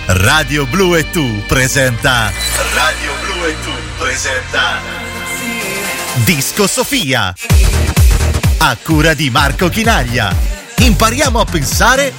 Radio Blu e tu presenta Disco Sofia a cura di Marco Chinaglia. Impariamo a pensare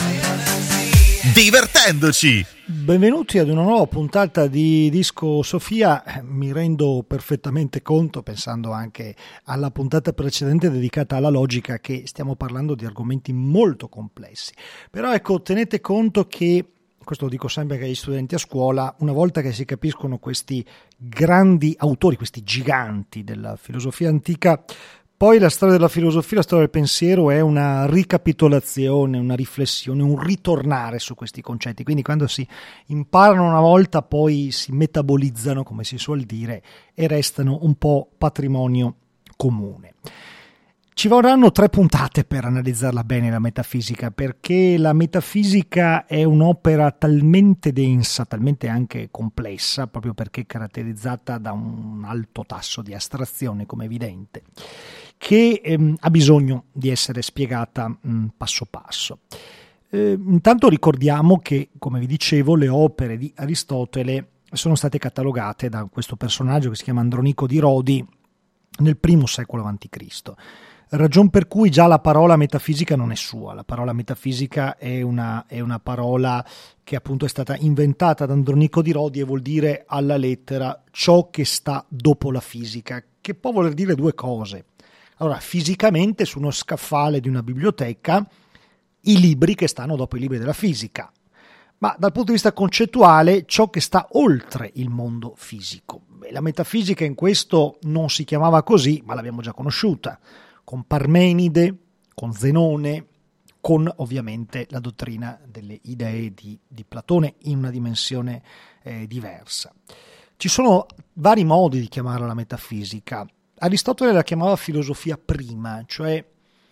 divertendoci. Benvenuti ad una nuova puntata di Disco Sofia. Mi rendo perfettamente conto, pensando anche alla puntata precedente dedicata alla logica, che stiamo parlando di argomenti molto complessi. Però ecco, tenete conto che, questo lo dico sempre anche agli studenti a scuola, una volta che si capiscono questi grandi autori, questi giganti della filosofia antica, poi la storia della filosofia, la storia del pensiero è una ricapitolazione, una riflessione, un ritornare su questi concetti. Quindi quando si imparano una volta, poi si metabolizzano, come si suol dire, e restano un po' patrimonio comune. Ci vorranno 3 puntate per analizzarla bene la metafisica, perché la metafisica è un'opera talmente densa, talmente anche complessa, proprio perché è caratterizzata da un alto tasso di astrazione, come evidente, che ha bisogno di essere spiegata passo passo. Intanto ricordiamo che, come vi dicevo, le opere di Aristotele sono state catalogate da questo personaggio che si chiama Andronico di Rodi nel I secolo a.C., ragion per cui già la parola metafisica non è sua. La parola metafisica è una parola che appunto è stata inventata da Andronico di Rodi e vuol dire alla lettera ciò che sta dopo la fisica, che può voler dire 2 cose. Allora, fisicamente su uno scaffale di una biblioteca i libri che stanno dopo i libri della fisica, ma dal punto di vista concettuale ciò che sta oltre il mondo fisico. La metafisica in questo non si chiamava così, ma l'abbiamo già conosciuta, con Parmenide, con Zenone, con ovviamente la dottrina delle idee di Platone in una dimensione diversa. Ci sono vari modi di chiamarla la metafisica. Aristotele la chiamava filosofia prima, cioè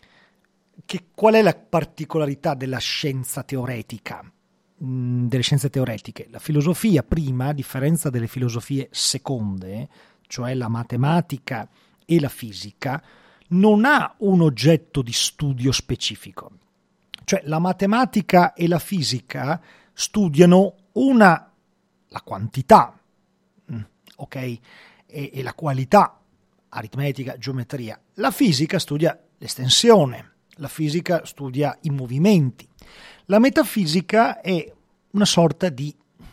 qual è la particolarità della scienza teoretica, delle scienze teoretiche? La filosofia prima, a differenza delle filosofie seconde, cioè la matematica e la fisica, non ha un oggetto di studio specifico. Cioè la matematica e la fisica studiano la quantità, ok? E la qualità, aritmetica, geometria. La fisica studia l'estensione, la fisica studia i movimenti. La metafisica è una sorta di,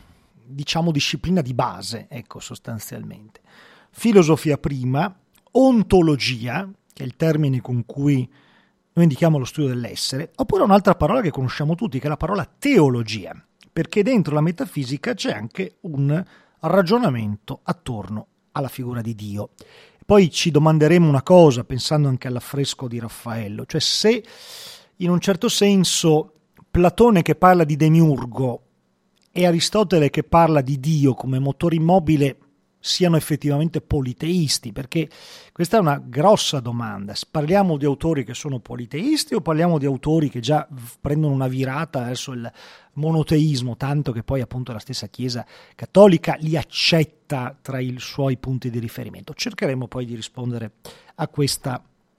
disciplina di base, ecco, sostanzialmente. Filosofia prima, ontologia, che è il termine con cui noi indichiamo lo studio dell'essere, oppure un'altra parola che conosciamo tutti, che è la parola teologia, perché dentro la metafisica c'è anche un ragionamento attorno alla figura di Dio. Poi ci domanderemo una cosa, pensando anche all'affresco di Raffaello, cioè se in un certo senso Platone che parla di demiurgo e Aristotele che parla di Dio come motore immobile siano effettivamente politeisti, perché questa è una grossa domanda. Parliamo di autori che sono politeisti o parliamo di autori che già prendono una virata verso il monoteismo, tanto che poi appunto la stessa Chiesa cattolica li accetta tra i suoi punti di riferimento? Cercheremo poi di rispondere a questa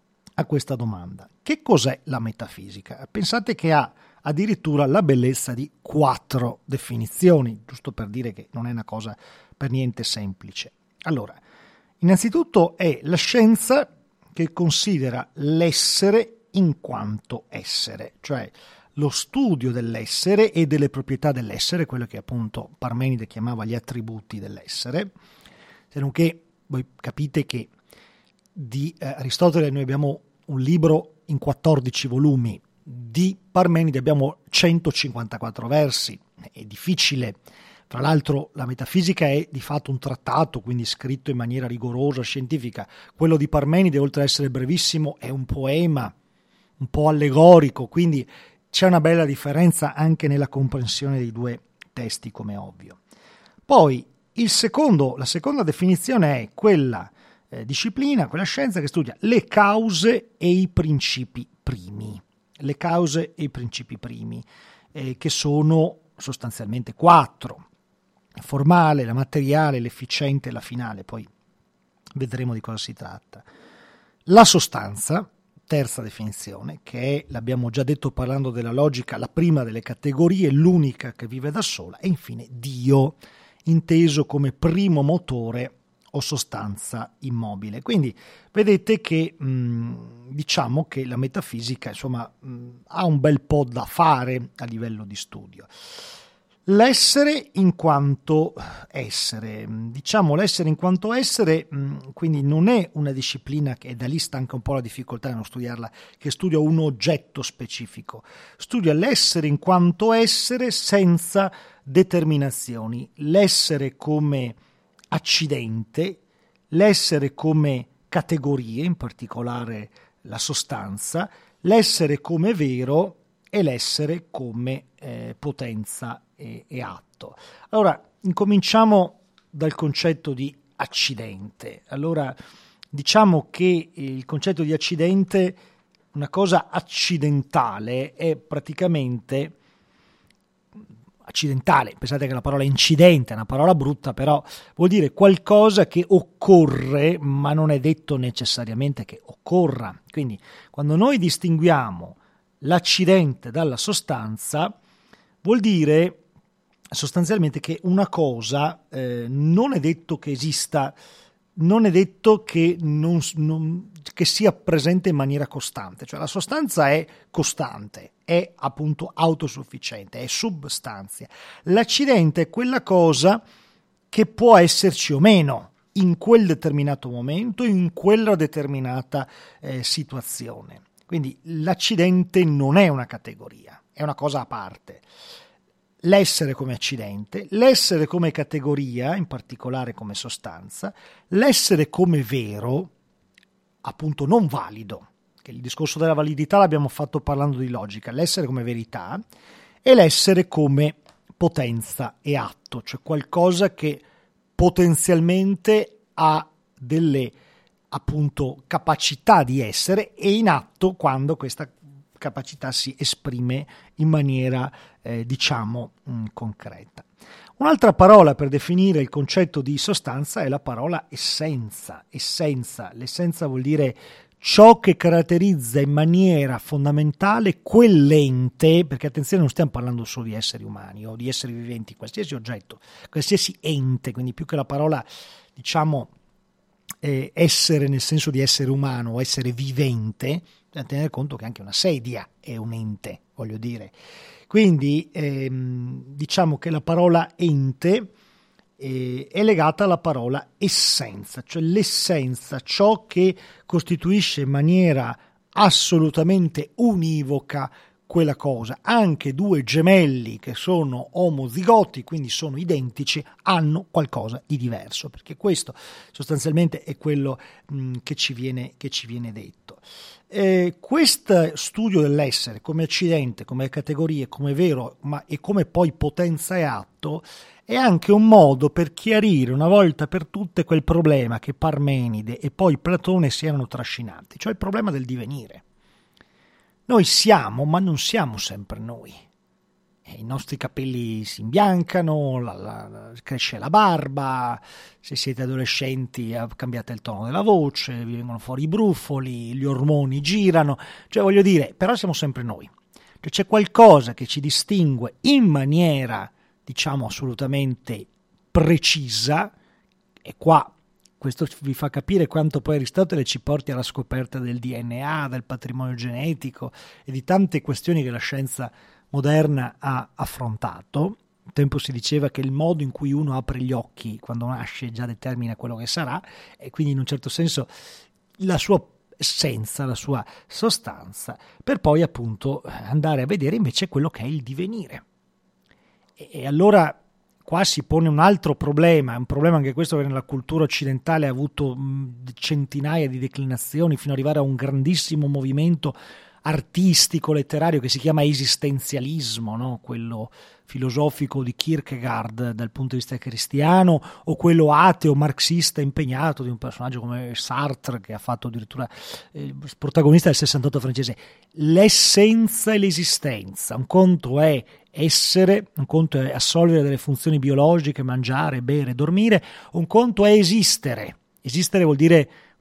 domanda. Che cos'è la metafisica? Pensate che ha addirittura la bellezza di 4 definizioni, giusto per dire che non è una cosa per niente semplice. Allora, innanzitutto è la scienza che considera l'essere in quanto essere, cioè lo studio dell'essere e delle proprietà dell'essere, quello che appunto Parmenide chiamava gli attributi dell'essere, se non che voi capite che di Aristotele noi abbiamo un libro in 14 volumi, di Parmenide abbiamo 154 versi, è difficile. Tra l'altro la metafisica è di fatto un trattato, quindi scritto in maniera rigorosa, scientifica. Quello di Parmenide, oltre ad essere brevissimo, è un poema, un po' allegorico, quindi c'è una bella differenza anche nella comprensione dei 2 testi, come ovvio. Poi la seconda definizione è quella disciplina, quella scienza che studia le cause e i principi primi. Le cause e i principi primi, che sono sostanzialmente 4. La formale, la materiale, l'efficiente e la finale, poi vedremo di cosa si tratta. La sostanza, terza definizione, che è, l'abbiamo già detto parlando della logica, la prima delle categorie, l'unica che vive da sola, e infine Dio, inteso come primo motore o sostanza immobile. Quindi vedete che diciamo che la metafisica ha un bel po' da fare a livello di studio. L'essere in quanto essere, l'essere in quanto essere, quindi non è una disciplina che, da lì sta anche un po' la difficoltà di non studiarla, che studia un oggetto specifico, studia l'essere in quanto essere senza determinazioni, l'essere come accidente, l'essere come categorie, in particolare la sostanza, l'essere come vero e l'essere come potenza e atto. Allora, incominciamo dal concetto di accidente. Allora, diciamo che il concetto di accidente, una cosa accidentale, è praticamente accidentale. Pensate che la parola incidente è una parola brutta, però vuol dire qualcosa che occorre, ma non è detto necessariamente che occorra. Quindi, quando noi distinguiamo l'accidente dalla sostanza, vuol dire sostanzialmente che una cosa non è detto che esista, non è detto che, che sia presente in maniera costante, cioè la sostanza è costante, è appunto autosufficiente, è substanzia. L'accidente è quella cosa che può esserci o meno in quel determinato momento, in quella determinata situazione. Quindi l'accidente non è una categoria, è una cosa a parte. L'essere come accidente, l'essere come categoria, in particolare come sostanza, l'essere come vero, appunto non valido, che il discorso della validità l'abbiamo fatto parlando di logica, l'essere come verità, e l'essere come potenza e atto, cioè qualcosa che potenzialmente ha delle appunto capacità di essere e in atto quando questa capacità si esprime in maniera concreta. Un'altra parola per definire il concetto di sostanza è la parola essenza. L'essenza vuol dire ciò che caratterizza in maniera fondamentale quell'ente, perché attenzione, non stiamo parlando solo di esseri umani o di esseri viventi, qualsiasi oggetto, qualsiasi ente, quindi più che la parola essere nel senso di essere umano o essere vivente, da tenere conto che anche una sedia è un ente, voglio dire. Quindi diciamo che la parola ente è legata alla parola essenza, cioè l'essenza, ciò che costituisce in maniera assolutamente univoca quella cosa. Anche due gemelli che sono omozigoti, quindi sono identici, hanno qualcosa di diverso, perché questo sostanzialmente è quello che ci viene detto. Questo studio dell'essere come accidente, come categorie, come vero, e come poi potenza e atto, è anche un modo per chiarire una volta per tutte quel problema che Parmenide e poi Platone si erano trascinati, cioè il problema del divenire. Noi siamo, ma non siamo sempre noi. I nostri capelli si imbiancano, cresce la barba, se siete adolescenti cambiate il tono della voce, vi vengono fuori i brufoli, gli ormoni girano, cioè voglio dire, però siamo sempre noi. Cioè c'è qualcosa che ci distingue in maniera, assolutamente precisa, e qua questo vi fa capire quanto poi Aristotele ci porti alla scoperta del DNA, del patrimonio genetico e di tante questioni che la scienza moderna ha affrontato. Un tempo si diceva che il modo in cui uno apre gli occhi quando nasce già determina quello che sarà, e quindi in un certo senso la sua essenza, la sua sostanza, per poi appunto andare a vedere invece quello che è il divenire. E allora qua si pone un altro problema, un problema anche questo che nella cultura occidentale ha avuto centinaia di declinazioni fino ad arrivare a un grandissimo movimento artistico, letterario che si chiama esistenzialismo, no? Quello filosofico di Kierkegaard dal punto di vista cristiano, o quello ateo marxista impegnato di un personaggio come Sartre, che ha fatto addirittura il protagonista del 68 francese. L'essenza e l'esistenza, un conto è essere, un conto è assolvere delle funzioni biologiche, mangiare, bere, dormire, un conto è esistere. Esistere vuol dire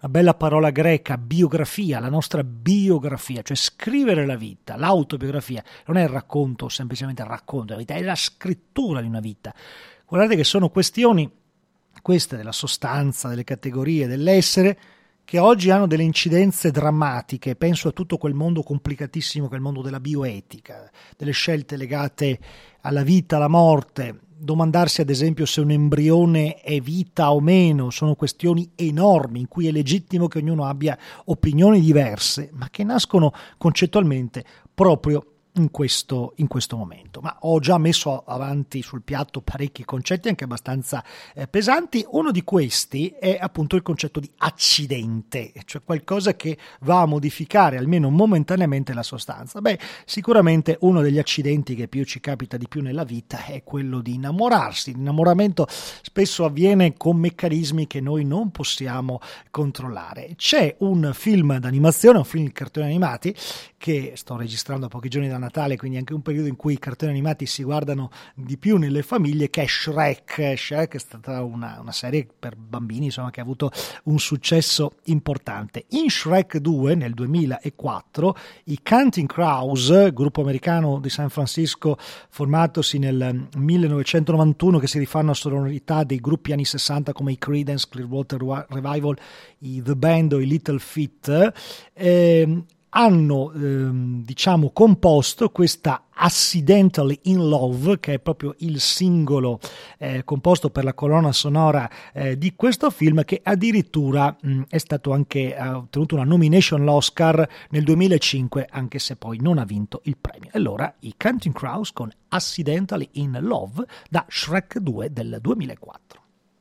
una bella parola greca, biografia, la nostra biografia, cioè scrivere la vita, l'autobiografia, non è il racconto, semplicemente il racconto della vita, è la scrittura di una vita. Guardate che sono questioni, queste della sostanza, delle categorie, dell'essere, che oggi hanno delle incidenze drammatiche. Penso a tutto quel mondo complicatissimo che è il mondo della bioetica, delle scelte legate alla vita, alla morte, domandarsi ad esempio se un embrione è vita o meno, sono questioni enormi in cui è legittimo che ognuno abbia opinioni diverse, ma che nascono concettualmente proprio in questo momento. Ma ho già messo avanti sul piatto parecchi concetti anche abbastanza pesanti. Uno di questi è appunto il concetto di accidente, cioè qualcosa che va a modificare almeno momentaneamente la sostanza. Sicuramente uno degli accidenti che più ci capita di più nella vita è quello di innamorarsi. L'innamoramento spesso avviene con meccanismi che noi non possiamo controllare. C'è un film d'animazione, un film di cartoni animati che sto registrando a pochi giorni da Natale, quindi anche un periodo in cui i cartoni animati si guardano di più nelle famiglie, che è Shrek. Shrek è stata una serie per bambini, insomma, che ha avuto un successo importante. In Shrek 2 nel 2004 i Counting Crows, gruppo americano di San Francisco formatosi nel 1991, che si rifanno a sonorità dei gruppi anni 60 come i Creedence Clearwater Revival, i The Band o i Little Feat, hanno composto questa Accidentally in Love, che è proprio il singolo composto per la colonna sonora di questo film, che addirittura è stato anche ha ottenuto una nomination all'Oscar nel 2005, anche se poi non ha vinto il premio. Allora i Counting Crows con Accidentally in Love da Shrek 2 del 2004.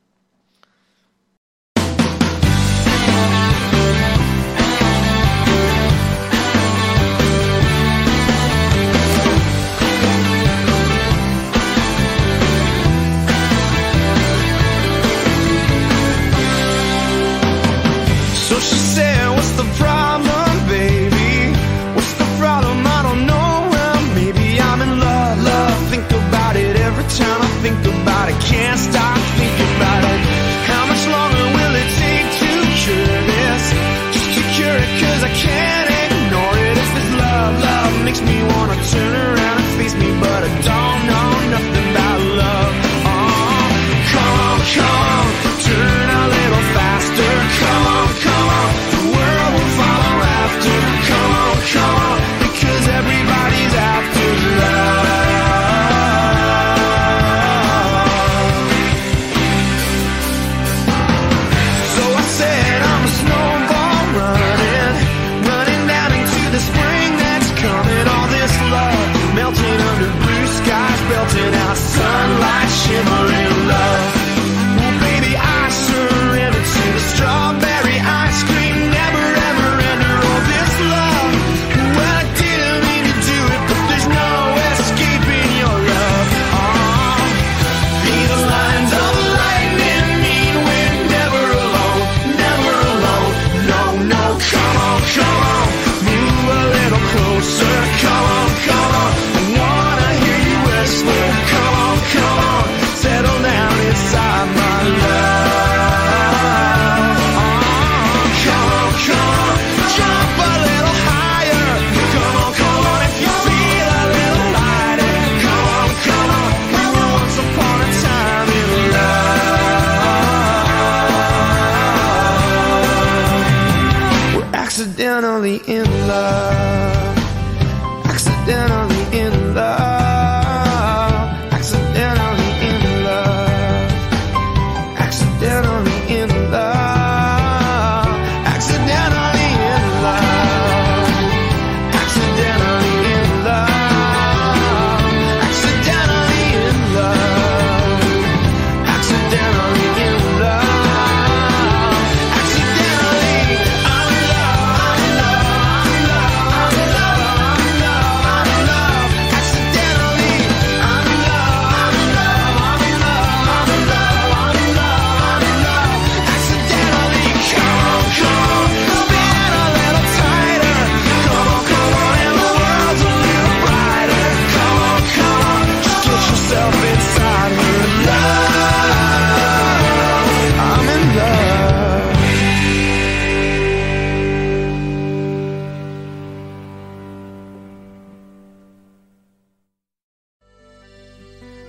So she said, what's the problem, baby? What's the problem? I don't know. Well, maybe I'm in love. Think about it every time I think about it. Can't stop thinking.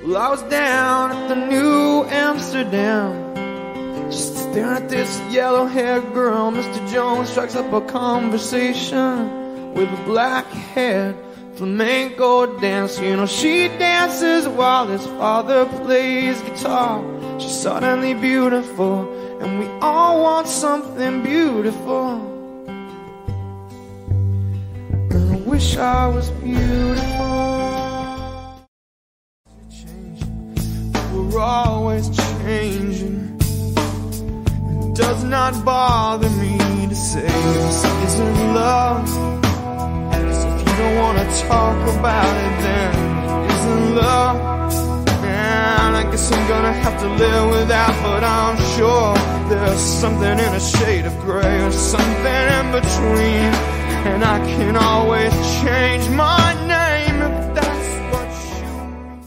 Well, I was down at the New Amsterdam, just staring at this yellow-haired girl. Mr. Jones strikes up a conversation with a black-haired flamenco dancer. You know, she dances while his father plays guitar. She's suddenly beautiful, and we all want something beautiful. And I wish I was beautiful. We're always changing. It does not bother me to say this isn't love. So if you don't want to talk about it, then it isn't love. And I guess I'm gonna have to live with that, but I'm sure there's something in a shade of gray or something in between. And I can always change my name if that's what you mean.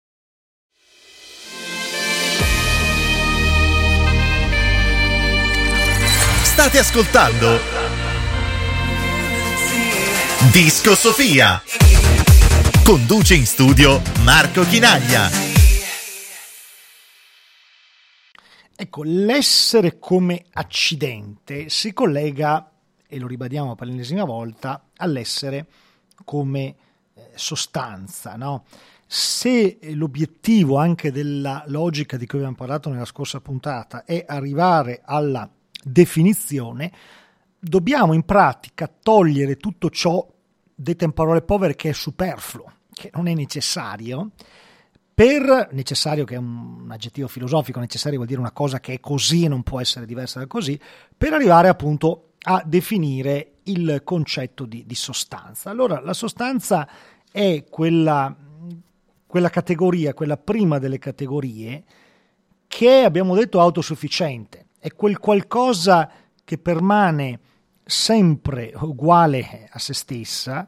State ascoltando Disco Sofia. Conduce in studio Marco Chinaglia. Ecco, l'essere come accidente si collega, e lo ribadiamo per l'ennesima volta, all'essere come sostanza, no? Se l'obiettivo anche della logica di cui abbiamo parlato nella scorsa puntata è arrivare alla definizione, dobbiamo in pratica togliere tutto ciò, dette in parole povere, che è superfluo, che non è necessario. Per necessario, che è un aggettivo filosofico, necessario vuol dire una cosa che è così e non può essere diversa da così, per arrivare appunto a definire il concetto di sostanza. Allora, la sostanza è quella categoria, quella prima delle categorie, che abbiamo detto autosufficiente, è quel qualcosa che permane sempre uguale a se stessa,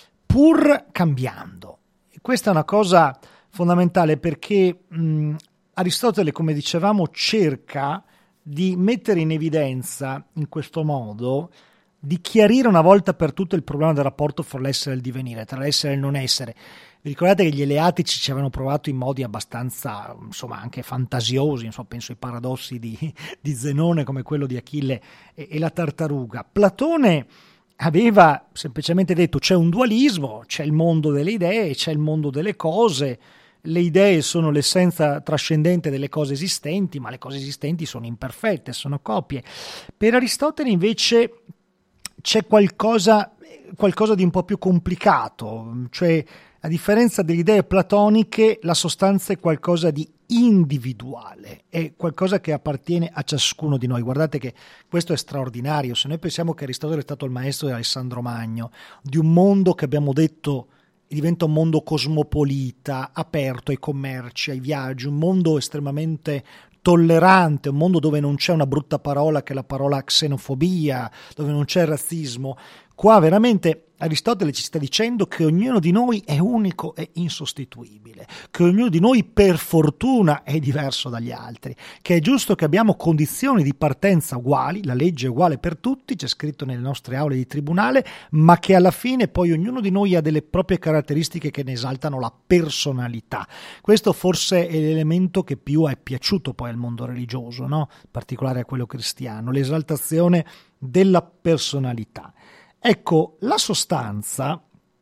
pur cambiando. E questa è una cosa fondamentale, perché Aristotele, come dicevamo, cerca di mettere in evidenza in questo modo, di chiarire una volta per tutte il problema del rapporto fra l'essere e il divenire, tra l'essere e il non essere. Vi ricordate che gli eleatici ci avevano provato in modi abbastanza, insomma, anche fantasiosi, insomma, penso ai paradossi di Zenone, come quello di Achille e la tartaruga. Platone aveva semplicemente detto: c'è un dualismo, c'è il mondo delle idee, c'è il mondo delle cose. Le idee sono l'essenza trascendente delle cose esistenti, ma le cose esistenti sono imperfette, sono copie. Per Aristotele invece c'è qualcosa di un po' più complicato, cioè, a differenza delle idee platoniche, la sostanza è qualcosa di individuale, è qualcosa che appartiene a ciascuno di noi. Guardate che questo è straordinario. Se noi pensiamo che Aristotele è stato il maestro di Alessandro Magno, di un mondo che abbiamo detto diventa un mondo cosmopolita, aperto ai commerci, ai viaggi, un mondo estremamente tollerante, un mondo dove non c'è una brutta parola che è la parola xenofobia, dove non c'è razzismo. Qua veramente Aristotele ci sta dicendo che ognuno di noi è unico e insostituibile, che ognuno di noi per fortuna è diverso dagli altri, che è giusto che abbiamo condizioni di partenza uguali, la legge è uguale per tutti, c'è scritto nelle nostre aule di tribunale, ma che alla fine poi ognuno di noi ha delle proprie caratteristiche che ne esaltano la personalità. Questo forse è l'elemento che più è piaciuto poi al mondo religioso, no? In particolare a quello cristiano, l'esaltazione della personalità. Ecco, la sostanza,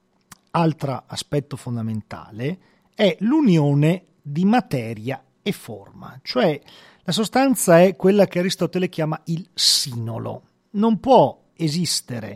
altro aspetto fondamentale, è l'unione di materia e forma, cioè la sostanza è quella che Aristotele chiama il sinolo. Non può esistere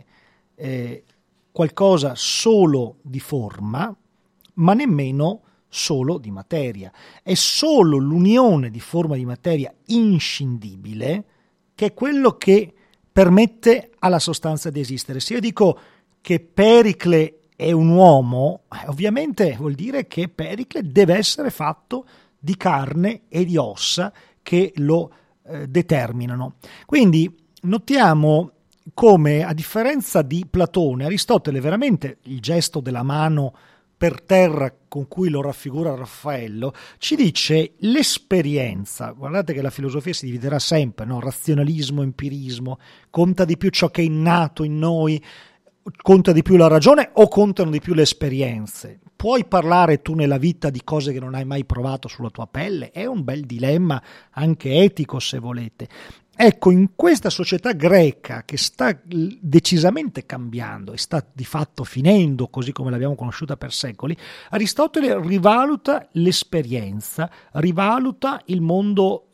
qualcosa solo di forma, ma nemmeno solo di materia. È solo l'unione di forma e di materia inscindibile che è quello che permette alla sostanza di esistere. Se io dico che Pericle è un uomo, ovviamente vuol dire che Pericle deve essere fatto di carne e di ossa che lo determinano. Quindi notiamo come, a differenza di Platone, Aristotele veramente, il gesto della mano per terra con cui lo raffigura Raffaello, ci dice l'esperienza. Guardate che la filosofia si dividerà sempre, no? Razionalismo, empirismo, conta di più ciò che è innato in noi. conta di più la ragione o contano di più le esperienze? Puoi parlare tu nella vita di cose che non hai mai provato sulla tua pelle? È un bel dilemma, anche etico se volete. Ecco, in questa società greca che sta decisamente cambiando e sta di fatto finendo così come l'abbiamo conosciuta per secoli, Aristotele rivaluta l'esperienza, rivaluta il mondo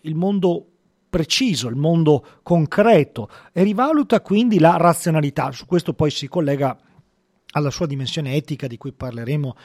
preciso, il mondo concreto, e rivaluta quindi la razionalità. Su questo poi si collega alla sua dimensione etica di cui parleremo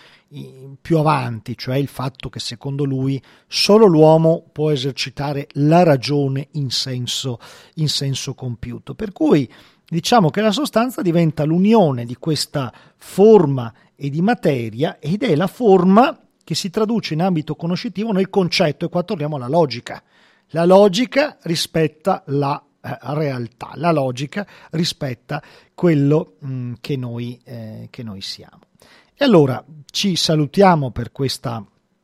più avanti, cioè il fatto che secondo lui solo l'uomo può esercitare la ragione in senso compiuto. Per cui diciamo che la sostanza diventa l'unione di questa forma e di materia, ed è la forma che si traduce in ambito conoscitivo nel concetto, e qua torniamo alla logica. La logica rispetta la realtà, la logica rispetta quello che noi siamo. E allora ci salutiamo per questa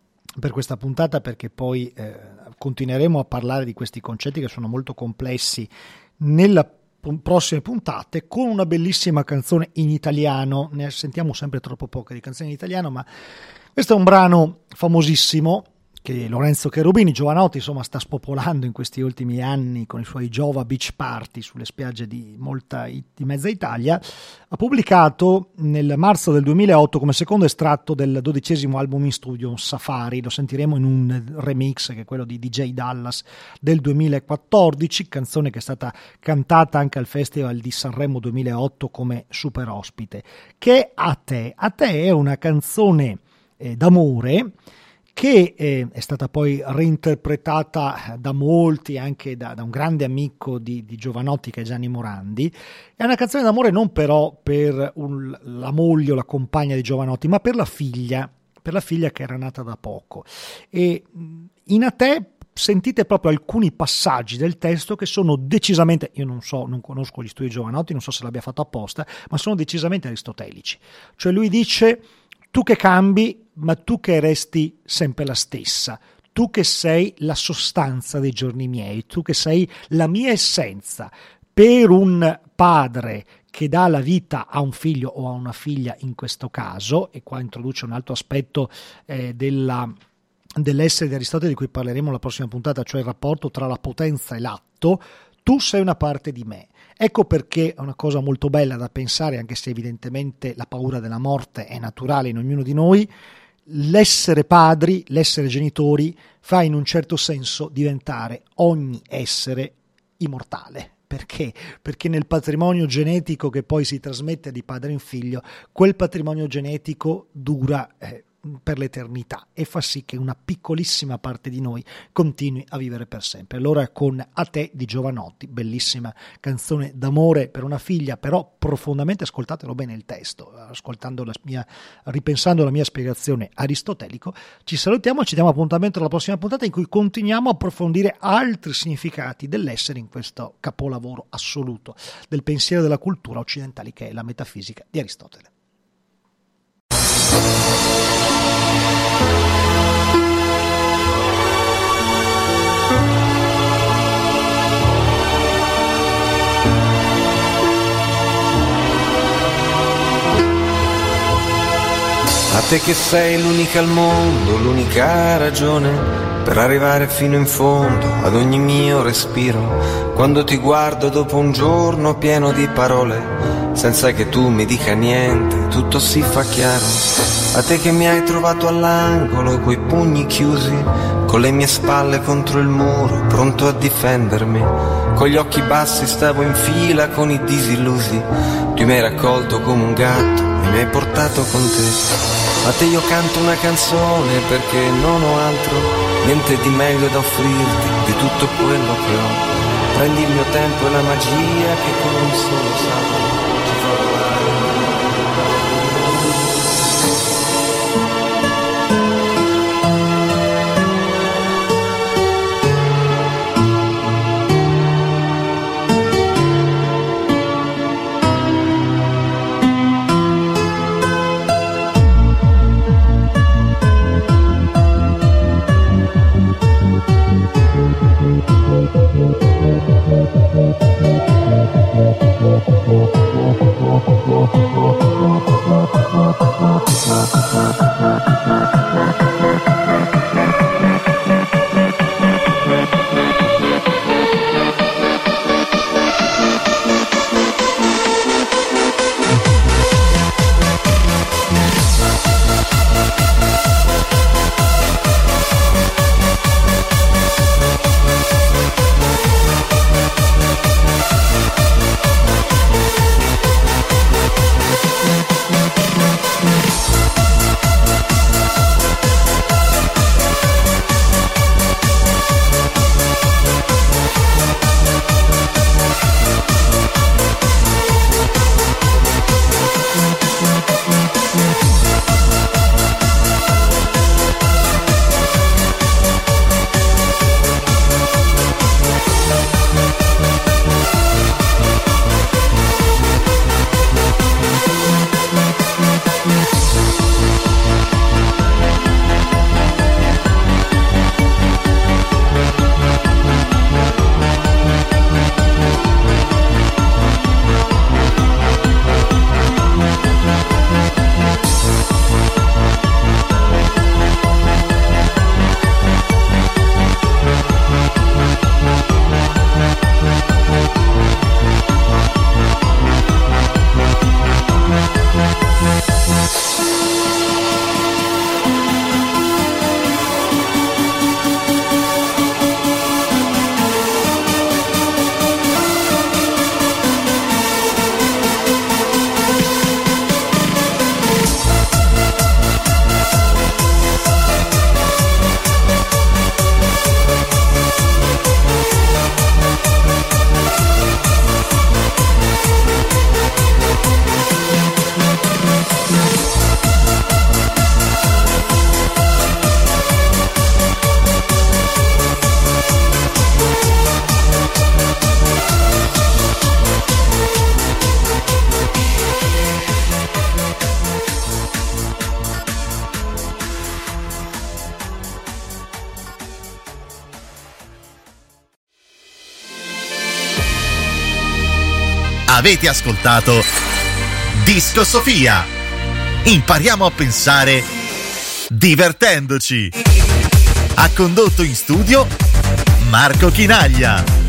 puntata, perché poi continueremo a parlare di questi concetti che sono molto complessi nella prossime puntate, con una bellissima canzone in italiano. Ne sentiamo sempre troppo poche di canzoni in italiano, ma questo è un brano famosissimo che Lorenzo Cherubini, Jovanotti, insomma, sta spopolando in questi ultimi anni con i suoi Jova Beach Party sulle spiagge di mezza Italia. Ha pubblicato nel marzo del 2008 come secondo estratto del 12° album in studio Safari. Lo sentiremo in un remix che è quello di DJ Dallas del 2014, canzone che è stata cantata anche al Festival di Sanremo 2008 come super ospite. Che A te è una canzone d'amore che è stata poi reinterpretata da molti, anche da un grande amico di Jovanotti che è Gianni Morandi. È una canzone d'amore non però per la moglie o la compagna di Jovanotti, ma per la figlia che era nata da poco. E in A te sentite proprio alcuni passaggi del testo che sono decisamente, io non conosco gli studi di Jovanotti, non so se l'abbia fatto apposta, ma sono decisamente aristotelici. Cioè lui dice: tu che cambi, ma tu che resti sempre la stessa, tu che sei la sostanza dei giorni miei, tu che sei la mia essenza. Per un padre che dà la vita a un figlio o a una figlia in questo caso, e qua introduce un altro aspetto dell'essere di Aristotele di cui parleremo la prossima puntata, cioè il rapporto tra la potenza e l'atto, tu sei una parte di me. Ecco perché è una cosa molto bella da pensare, anche se evidentemente la paura della morte è naturale in ognuno di noi. L'essere padri, l'essere genitori, fa in un certo senso diventare ogni essere immortale. Perché? Perché nel patrimonio genetico che poi si trasmette di padre in figlio, quel patrimonio genetico dura per l'eternità e fa sì che una piccolissima parte di noi continui a vivere per sempre. Allora con A te di Jovanotti, bellissima canzone d'amore per una figlia, però profondamente, ascoltatelo bene il testo, ripensando la mia spiegazione aristotelico. Ci salutiamo, ci diamo appuntamento alla prossima puntata in cui continuiamo a approfondire altri significati dell'essere in questo capolavoro assoluto del pensiero della cultura occidentale che è la metafisica di Aristotele. A te che sei l'unica al mondo, l'unica ragione per arrivare fino in fondo ad ogni mio respiro. Quando ti guardo dopo un giorno pieno di parole, senza che tu mi dica niente, tutto si fa chiaro. A te che mi hai trovato all'angolo coi pugni chiusi, con le mie spalle contro il muro, pronto a difendermi. Con gli occhi bassi stavo in fila con i disillusi, tu mi hai raccolto come un gatto e mi hai portato con te. A te io canto una canzone perché non ho altro, niente di meglio da offrirti di tutto quello che ho. Prendi il mio tempo e la magia che con un solo salto ci fa volare. Avete ascoltato Disco Sofia. Impariamo a pensare divertendoci. Ha condotto in studio Marco Chinaglia.